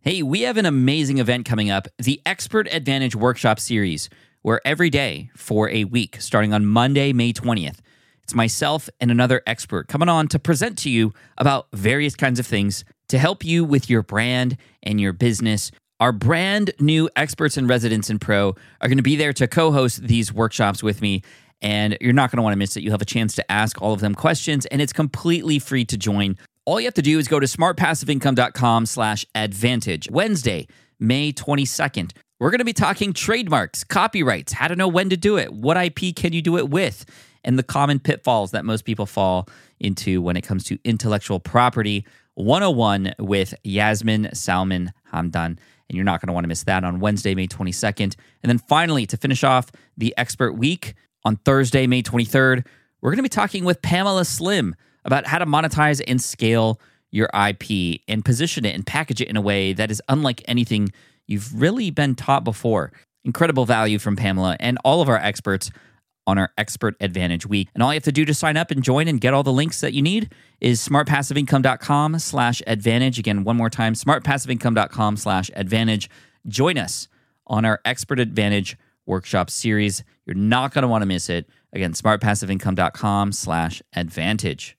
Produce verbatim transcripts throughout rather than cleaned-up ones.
Hey, we have an amazing event coming up, the Expert Advantage Workshop Series, where every day for a week, starting on Monday, May twentieth, it's myself and another expert coming on to present to you about various kinds of things to help you with your brand and your business. Our brand new experts and residents in Pro are going to be there to co-host these workshops with me, and you're not going to want to miss it. You'll have a chance to ask all of them questions, and it's completely free to join. All you have to do is go to smartpassiveincome.com slash advantage. Wednesday, May twenty-second. We're going to be talking trademarks, copyrights, how to know when to do it, what I P can you do it with, and the common pitfalls that most people fall into when it comes to intellectual property one oh one with Yasmin Salman Hamdan. And you're not going to want to miss that on Wednesday, May twenty-second. And then finally, to finish off the Expert Week, on Thursday, May twenty-third, we're going to be talking with Pamela Slim about how to monetize and scale your I P and position it and package it in a way that is unlike anything you've really been taught before. Incredible value from Pamela and all of our experts on our Expert Advantage Week. And all you have to do to sign up and join and get all the links that you need is smartpassiveincome.com slash advantage. Again, one more time, smartpassiveincome.com slash advantage. Join us on our Expert Advantage Workshop Series. You're not going to want to miss it. Again, smartpassiveincome.com slash advantage.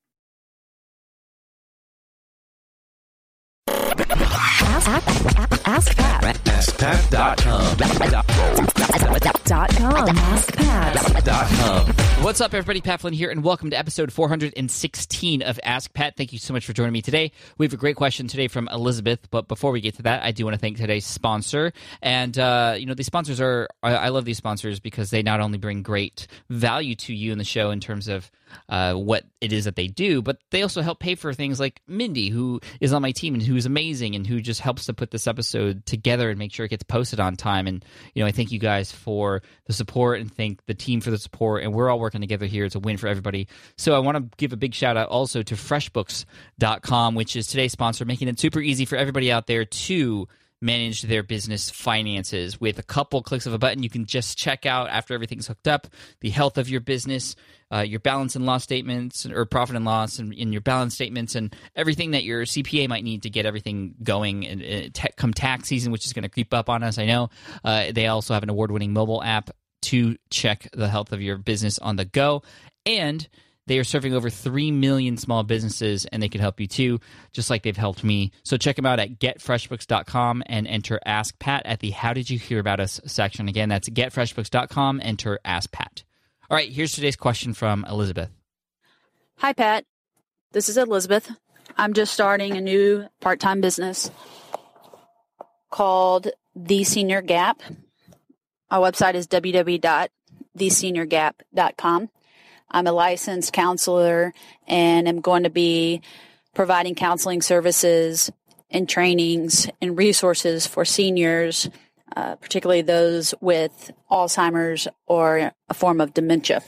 Ask, ask, ask Pat. ask pat dot com. Dot com. ask pat dot com. What's up, everybody? Pat Flynn here, and welcome to episode four hundred sixteen of Ask Pat. Thank you so much for joining me today. We have a great question today from Elizabeth, but before we get to that, I do want to thank today's sponsor. And, uh, you know, these sponsors are, I, I love these sponsors because they not only bring great value to you in the show in terms of uh, what it is that they do, but they also help pay for things like Mindy, who is on my team and who's amazing and who just helps to put this episode together and make sure it gets posted on time. And, you know, I thank you guys for the support and thank the team for the support. And we're all working together here. It's a win for everybody. So I want to give a big shout out also to freshbooks dot com, which is today's sponsor, making it super easy for everybody out there to manage their business finances. With a couple clicks of a button, you can just check out, after everything's hooked up, the health of your business, uh, your balance and loss statements, or profit and loss, and in your balance statements, and everything that your C P A might need to get everything going. And, and te- come tax season, which is going to creep up on us, I know. Uh, they also have an award-winning mobile app to check the health of your business on the go. And they are serving over three million small businesses, and they can help you too, just like they've helped me. So check them out at get fresh books dot com and enter Ask Pat at the How Did You Hear About Us section. Again, that's get fresh books dot com, enter Ask Pat. All right, here's today's question from Elizabeth. Hi, Pat. This is Elizabeth. I'm just starting a new part-time business called The Senior Gap. Our website is w w w dot the senior gap dot com. I'm a licensed counselor and am going to be providing counseling services and trainings and resources for seniors, uh, particularly those with Alzheimer's or a form of dementia.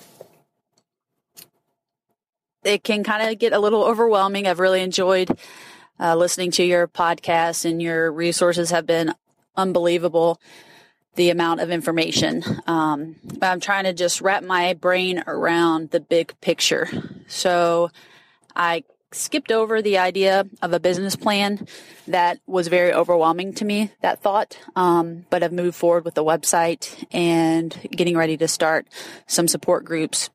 It can kind of get a little overwhelming. I've really enjoyed uh, listening to your podcast, and your resources have been unbelievable. The amount of information. Um, but I'm trying to just wrap my brain around the big picture. So I skipped over the idea of a business plan. That was very overwhelming to me, that thought. Um, but I've moved forward with the website and getting ready to start some support groups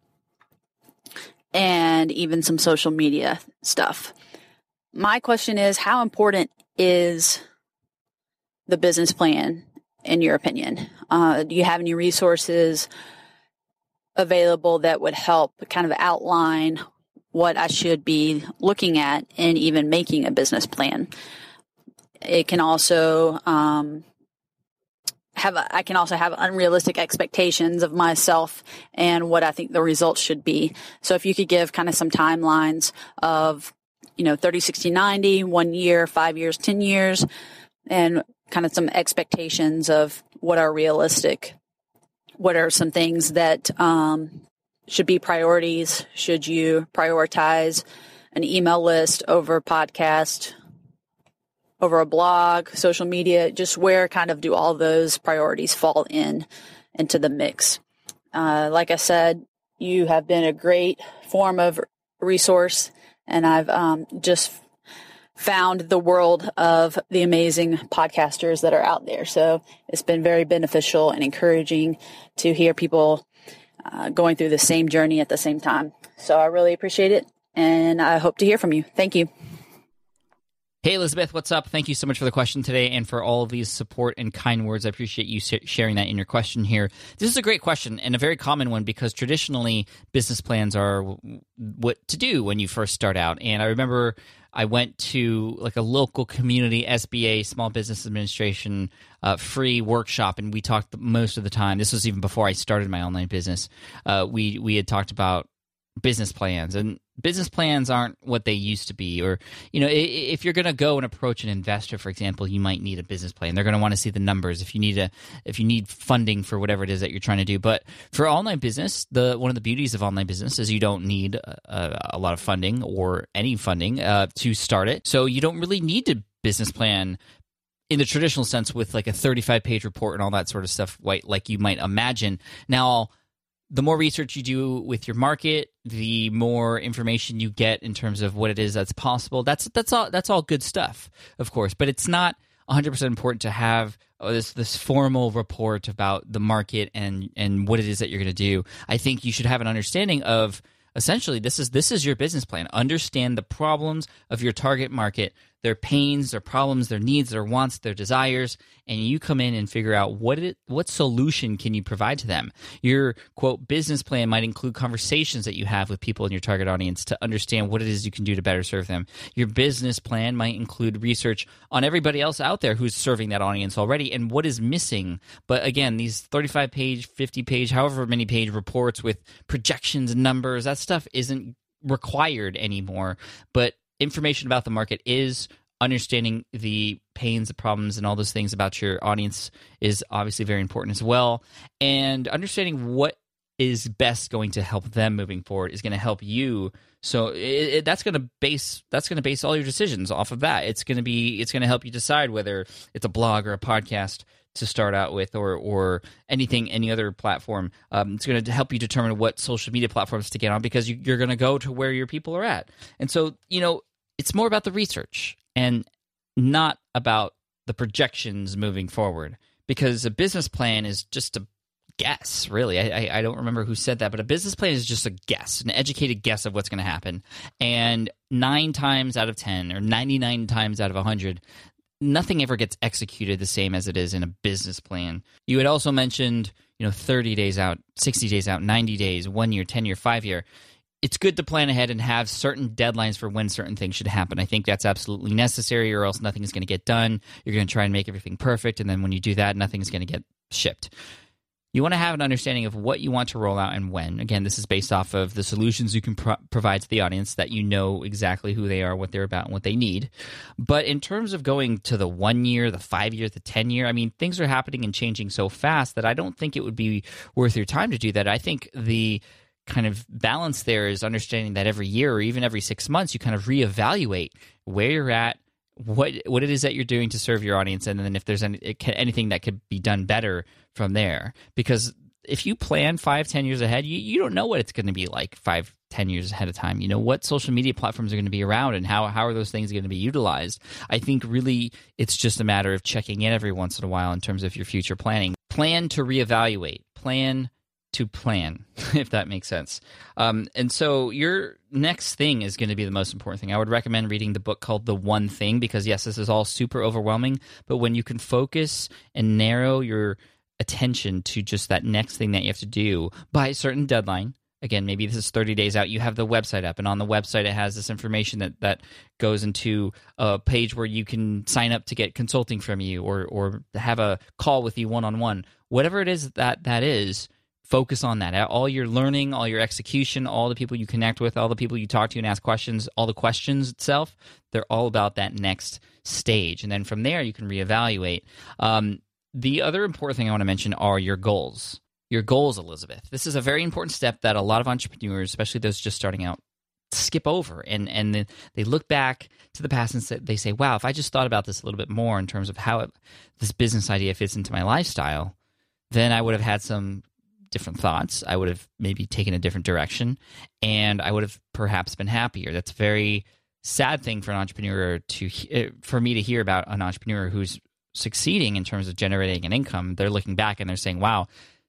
and even some social media stuff. My question is, how important is the business plan in your opinion? Uh, do you have any resources available that would help kind of outline what I should be looking at in even making a business plan? It can also um, have a, I can also have unrealistic expectations of myself and what I think the results should be. So if you could give kind of some timelines of, you know, thirty, sixty, ninety, one year, five years, ten years, and kind of some expectations of what are realistic. What are some things that um, should be priorities? Should you prioritize an email list over podcast, over a blog, social media? Just where kind of do all those priorities fall in into the mix? Uh, like I said, you have been a great form of resource, and I've um, just found the world of the amazing podcasters that are out there. So it's been very beneficial and encouraging to hear people uh, going through the same journey at the same time. So I really appreciate it, and I hope to hear from you. Thank you. Hey, Elizabeth, what's up? Thank you so much for the question today and for all of these support and kind words. I appreciate you sharing that in your question here. This is a great question and a very common one because traditionally business plans are what to do when you first start out. And I remember I went to like a local community S B A, Small Business Administration, uh, free workshop, and we talked most of the time. This was even before I started my online business. Uh, we we had talked about business plans, and business plans aren't what they used to be. Or, you know, if you're going to go and approach an investor, for example, you might need a business plan. They're going to want to see the numbers if you need a if you need funding for whatever it is that you're trying to do. But for online business, the one of the beauties of online business is you don't need a, a lot of funding or any funding uh, to start it. So you don't really need to business plan in the traditional sense with like a thirty-five page report and all that sort of stuff, like you might imagine. Now, the more research you do with your market, the more information you get in terms of what it is that's possible. That's that's all that's all good stuff, of course. But it's not one hundred percent important to have oh, this this formal report about the market and and what it is that you're going to do. I think you should have an understanding of essentially this is this is your business plan. Understand the problems of your target market, their pains, their problems, their needs, their wants, their desires, and you come in and figure out what it what solution can you provide to them. Your, quote, business plan might include conversations that you have with people in your target audience to understand what it is you can do to better serve them. Your business plan might include research on everybody else out there who's serving that audience already and what is missing. But again, these thirty-five page, fifty page, however many page reports with projections and numbers, that stuff isn't required anymore. But information about the market is. Understanding the pains, the problems, and all those things about your audience is obviously very important as well. And understanding what is best going to help them moving forward is going to help you. So it, it, that's going to base that's going to base all your decisions off of that. It's going to be it's going to help you decide whether it's a blog or a podcast to start out with, or or anything, any other platform. Um, it's going to help you determine what social media platforms to get on because you, you're going to go to where your people are at. And so, you know, it's more about the research and not about the projections moving forward, because a business plan is just a guess, really. I, I, I don't remember who said that, but a business plan is just a guess, an educated guess of what's going to happen. And nine times out of ten, or ninety-nine times out of one hundred, nothing ever gets executed the same as it is in a business plan. You had also mentioned, you know, thirty days out, sixty days out, ninety days, one year, ten year, five year. It's good to plan ahead and have certain deadlines for when certain things should happen. I think that's absolutely necessary, or else nothing is going to get done. You're going to try and make everything perfect, and then when you do that, nothing is going to get shipped. You want to have an understanding of what you want to roll out and when. Again, this is based off of the solutions you can pro- provide to the audience, that you know exactly who they are, what they're about, and what they need. But in terms of going to the one year, the five year, the ten year, I mean, things are happening and changing so fast that I don't think it would be worth your time to do that. I think the kind of balance there is understanding that every year or even every six months, you kind of reevaluate where you're at, what what it is that you're doing to serve your audience, and then if there's any, anything that could be done better from there. Because if you plan five, ten years ahead, you, you don't know what it's going to be like five, ten years ahead of time. You know what social media platforms are going to be around, and how how are those things going to be utilized. I think really it's just a matter of checking in every once in a while in terms of your future planning. Plan to reevaluate. Plan to plan, if that makes sense. Um, and so your next thing is going to be the most important thing. I would recommend reading the book called The One Thing, because yes, this is all super overwhelming, but when you can focus and narrow your attention to just that next thing that you have to do by a certain deadline, again, maybe this is thirty days out, you have the website up, and on the website it has this information that, that goes into a page where you can sign up to get consulting from you, or or have a call with you one-on-one. Whatever it is that that is, focus on that. All your learning, all your execution, all the people you connect with, all the people you talk to and ask questions, all the questions itself, they're all about that next stage. And then from there, you can reevaluate. Um, the other important thing I want to mention are your goals. Your goals, Elizabeth. This is a very important step that a lot of entrepreneurs, especially those just starting out, skip over. And, and they look back to the past and say, they say, wow, if I just thought about this a little bit more in terms of how it, this business idea fits into my lifestyle, then I would have had some different thoughts. I would have maybe taken a different direction, and I would have perhaps been happier. That's very sad thing for an entrepreneur to for me to hear about an entrepreneur who's succeeding in terms of generating an income. They're looking back and they're saying, wow,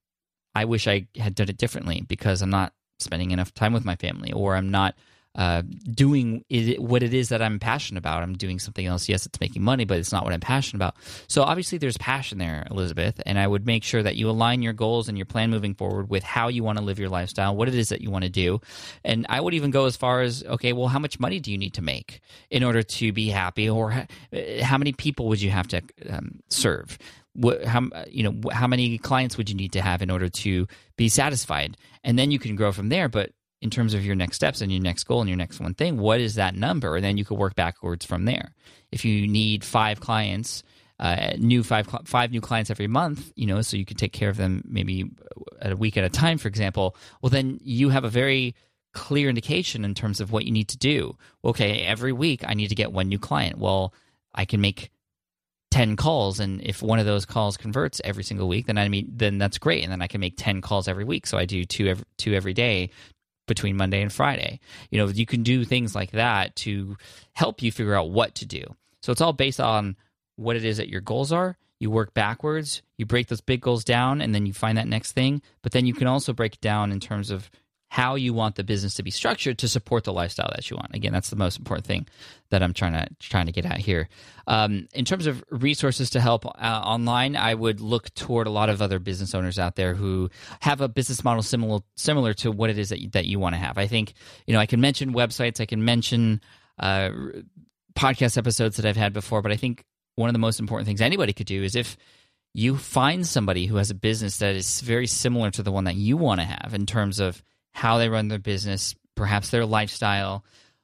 I wish I had done it differently because I'm not spending enough time with my family, or I'm not uh, doing it, what it is that I'm passionate about. I'm doing something else. Yes, it's making money, but it's not what I'm passionate about. So obviously there's passion there, Elizabeth, and I would make sure that you align your goals and your plan moving forward with how you want to live your lifestyle, what it is that you want to do. And I would even go as far as, okay, well, how much money do you need to make in order to be happy, or how many people would you have to um, serve? What, how you know how many clients would you need to have in order to be satisfied? And then you can grow from there. But in terms of your next steps and your next goal and your next one thing, what is that number? And then you could work backwards from there. If you need five clients, uh, new five five new clients every month, you know, so you can take care of them maybe a week at a time, for example. Well, then you have a very clear indication in terms of what you need to do. Okay, every week I need to get one new client. Well, I can make ten calls, and if one of those calls converts every single week, then I mean, then that's great, and then I can make ten calls every week. So I do two every, two every day between Monday and Friday. You know, you can do things like that to help you figure out what to do. So it's all based on what it is that your goals are. You work backwards, you break those big goals down, and then you find that next thing. But then you can also break it down in terms of how you want the business to be structured to support the lifestyle that you want. Again, that's the most important thing that I'm trying to trying to get at here. Um, in terms of resources to help uh, online, I would look toward a lot of other business owners out there who have a business model similar similar to what it is that you, that you want to have. I think, you know, I can mention websites, I can mention uh, podcast episodes that I've had before, but I think one of the most important things anybody could do is if you find somebody who has a business that is very similar to the one that you want to have in terms of how they run their business, perhaps their lifestyle,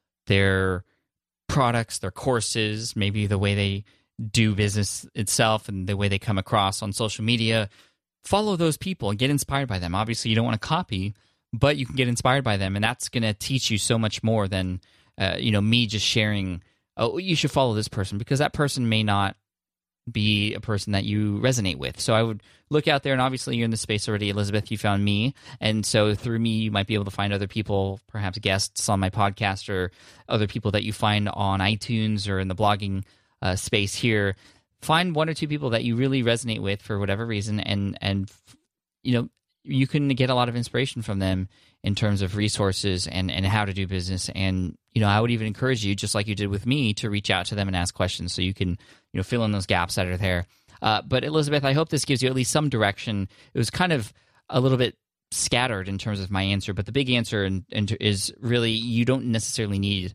their products, their courses, maybe the way they do business itself and the way they come across on social media. Follow those people and get inspired by them. Obviously, you don't want to copy, but you can get inspired by them, and that's going to teach you so much more than uh, you know me just sharing, oh, you should follow this person, because that person may not be a person that you resonate with. So I would look out there, and obviously you're in the space already, Elizabeth. You found me, and so through me, you might be able to find other people, perhaps guests on my podcast, or other people that you find on iTunes or in the blogging uh, space here. Find one or two people that you really resonate with for whatever reason, and and you know you can get a lot of inspiration from them in terms of resources and and how to do business. And you know, I would even encourage you, just like you did with me, to reach out to them and ask questions so you can, you know, fill in those gaps that are there. Uh, but Elizabeth, I hope this gives you at least some direction. It was kind of a little bit scattered in terms of my answer, but the big answer in, in, is really you don't necessarily need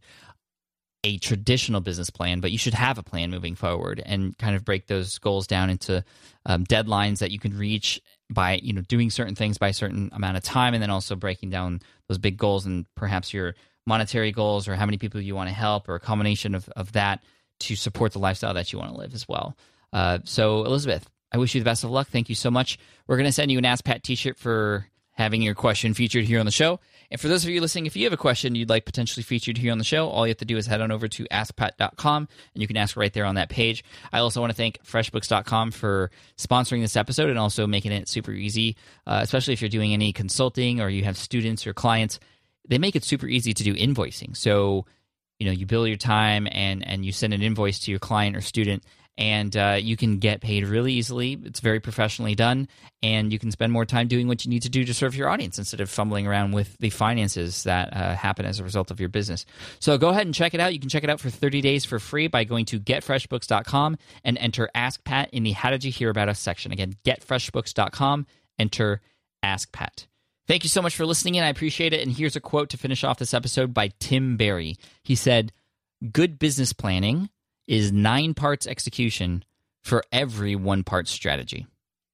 a traditional business plan, but you should have a plan moving forward and kind of break those goals down into um, deadlines that you can reach by, you know, doing certain things by a certain amount of time, and then also breaking down those big goals and perhaps your monetary goals, or how many people you want to help, or a combination of, of that to support the lifestyle that you want to live as well. Uh, so, Elizabeth, I wish you the best of luck. Thank you so much. We're going to send you an Ask Pat t-shirt for having your question featured here on the show. And for those of you listening, if you have a question you'd like potentially featured here on the show, all you have to do is head on over to ask pat dot com, and you can ask right there on that page. I also want to thank FreshBooks dot com for sponsoring this episode and also making it super easy, uh, especially if you're doing any consulting or you have students or clients. They make it super easy to do invoicing. So, you know, you bill your time and, and you send an invoice to your client or student, and uh, you can get paid really easily. It's very professionally done, and you can spend more time doing what you need to do to serve your audience instead of fumbling around with the finances that uh, happen as a result of your business. So go ahead and check it out. You can check it out for thirty days for free by going to get fresh books dot com and enter Ask Pat in the How Did You Hear About Us section. Again, get fresh books dot com, enter Ask Pat. Thank you so much for listening in. I appreciate it. And here's a quote to finish off this episode by Tim Berry. He said, "Good business planning is nine parts execution for every one part strategy."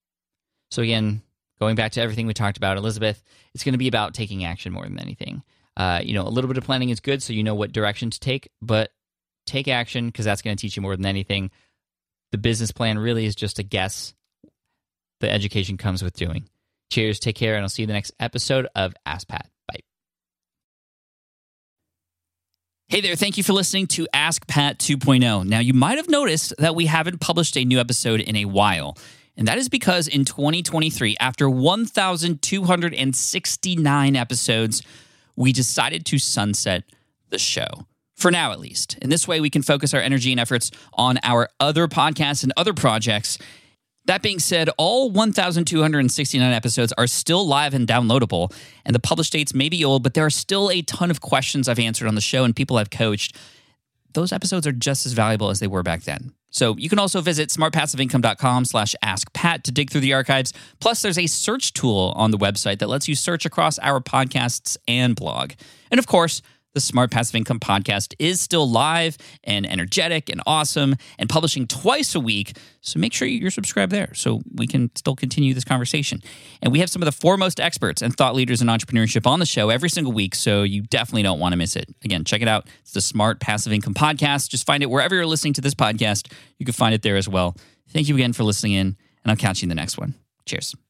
So again, going back to everything we talked about, Elizabeth, it's going to be about taking action more than anything. Uh, you know, a little bit of planning is good so you know what direction to take, but take action, because that's going to teach you more than anything. The business plan really is just a guess. The education comes with doing. Cheers, take care, and I'll see you in the next episode of Ask Pat. Bye. Hey there, thank you for listening to Ask Pat two point oh. Now, you might have noticed that we haven't published a new episode in a while, and that is because in twenty twenty-three, after one thousand two hundred sixty-nine episodes, we decided to sunset the show. for now at least. In this way, we can focus our energy and efforts on our other podcasts and other projects. That being said, all one thousand two hundred sixty-nine episodes are still live and downloadable, and the published dates may be old, but there are still a ton of questions I've answered on the show and people I've coached. Those episodes are just as valuable as they were back then. So you can also visit smartpassiveincome.com slash ask Pat to dig through the archives. Plus, there's a search tool on the website that lets you search across our podcasts and blog. And of course, the Smart Passive Income podcast is still live and energetic and awesome and publishing twice a week. So make sure you're subscribed there so we can still continue this conversation. And we have some of the foremost experts and thought leaders in entrepreneurship on the show every single week, so you definitely don't want to miss it. Again, check it out. It's the Smart Passive Income podcast. Just find it wherever you're listening to this podcast. You can find it there as well. Thank you again for listening in, and I'll catch you in the next one. Cheers.